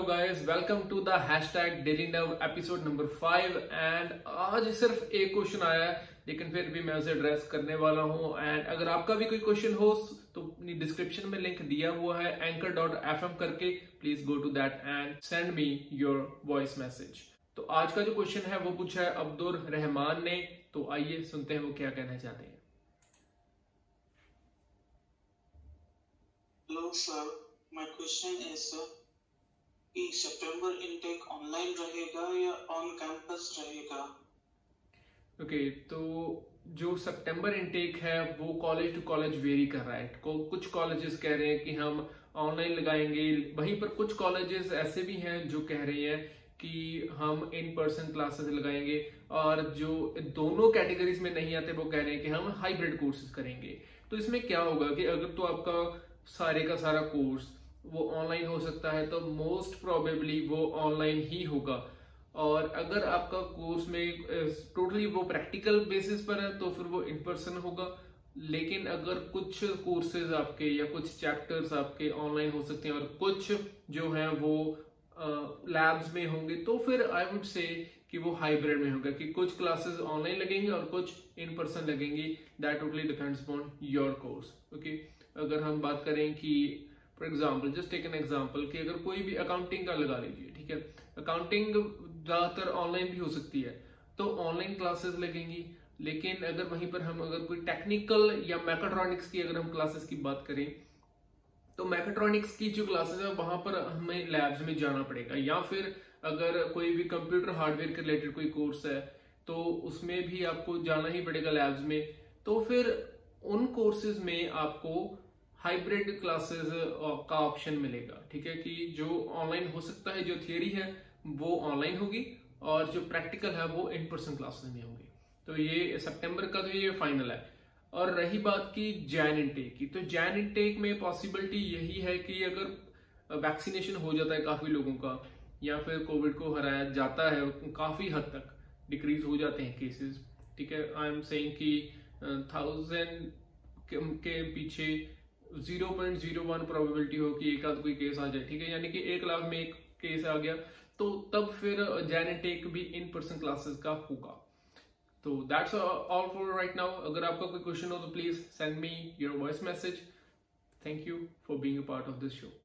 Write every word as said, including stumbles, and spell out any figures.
Guys, welcome to the hashtag daily now episode number five. And आज सिर्फ एक question आया है, लेकिन फिर भी मैं उसे एड्रेस करने वाला हूं। एंड अगर आपका भी कोई क्वेश्चन हो तो डिस्क्रिप्शन में लिंक दिया हुआ है एंकर डॉट एफ एम करके, please go to that and send me your voice message. तो आज का जो क्वेश्चन है वो पूछा है अब्दुल रहमान ने, तो आइए सुनते हैं वो क्या कहना चाहते हैं। Hello sir, my question is sir, कि सितंबर इनटेक ऑनलाइन रहेगा या ऑन कैंपस रहेगा? ओके okay, तो जो सितंबर इनटेक है वो कॉलेज टू कॉलेज वेरी कर रहा है। कुछ कॉलेजेस कह रहे हैं कि हम ऑनलाइन लगाएंगे, वहीं पर कुछ कॉलेजेस ऐसे भी हैं जो कह रहे हैं कि हम इन पर्सन क्लासेस लगाएंगे, और जो दोनों कैटेगरीज में नहीं आते वो कह रहे हैं कि हम हाइब्रिड कोर्सेज करेंगे। तो इसमें क्या होगा कि अगर तो आपका सारे का सारा कोर्स वो ऑनलाइन हो सकता है तो मोस्ट प्रोबेबली वो ऑनलाइन ही होगा, और अगर आपका कोर्स में टोटली वो प्रैक्टिकल बेसिस पर है तो फिर वो इन पर्सन होगा। लेकिन अगर कुछ कोर्सेज आपके या कुछ चैप्टर्स आपके ऑनलाइन हो सकते हैं और कुछ जो हैं वो लैब्स में होंगे, तो फिर आई वुड से कि वो हाइब्रिड में होगा कि कुछ क्लासेस ऑनलाइन लगेंगे और कुछ इन पर्सन लगेंगी। That totally depends upon your course. Okay, अगर हम बात करें कि for example, just take an example कि अगर कोई भी अकाउंटिंग का लगा लीजिए, ठीक है, अकाउंटिंग ज्यादातर ऑनलाइन भी हो सकती है तो ऑनलाइन क्लासेस लगेंगी। लेकिन अगर वहीं पर हम अगर कोई टेक्निकल या मैकाट्रॉनिक्स की अगर हम क्लासेस की बात करें तो मैकाट्रॉनिक्स की जो क्लासेस है वहां पर हमें लैब्स में जाना पड़ेगा, या फिर अगर कोई भी कंप्यूटर हार्डवेयर के रिलेटेड कोई कोर्स है तो उसमें भी आपको जाना ही पड़ेगा लैब्स में। तो फिर उन कोर्सेज में आपको हाइब्रिड क्लासेस का ऑप्शन मिलेगा, ठीक है, कि जो ऑनलाइन हो सकता है, जो थियरी है वो ऑनलाइन होगी और जो प्रैक्टिकल है वो इन पर्सन क्लासेस में होगी। तो ये सितंबर का तो ये फाइनल है। और रही बात की जैन इनटेक की, तो जैन इनटेक में पॉसिबिलिटी यही है कि अगर वैक्सीनेशन हो जाता है काफी लोगों का, या फिर कोविड को हराया जाता है, काफी हद तक डिक्रीज हो जाते हैं केसेस, ठीक है। आई एम सेइंग कि थाउजेंड के पीछे zero point zero one probability हो कि एक आध कोई केस आ जाए, ठीक है, यानी कि एक लाख में एक केस आ गया, तो तब फिर जैन इनटेक भी इन पर्सन क्लासेस का होगा। तो that's all for right now. अगर आपका कोई क्वेश्चन हो तो please send me your voice message. Thank you for being a part of this show.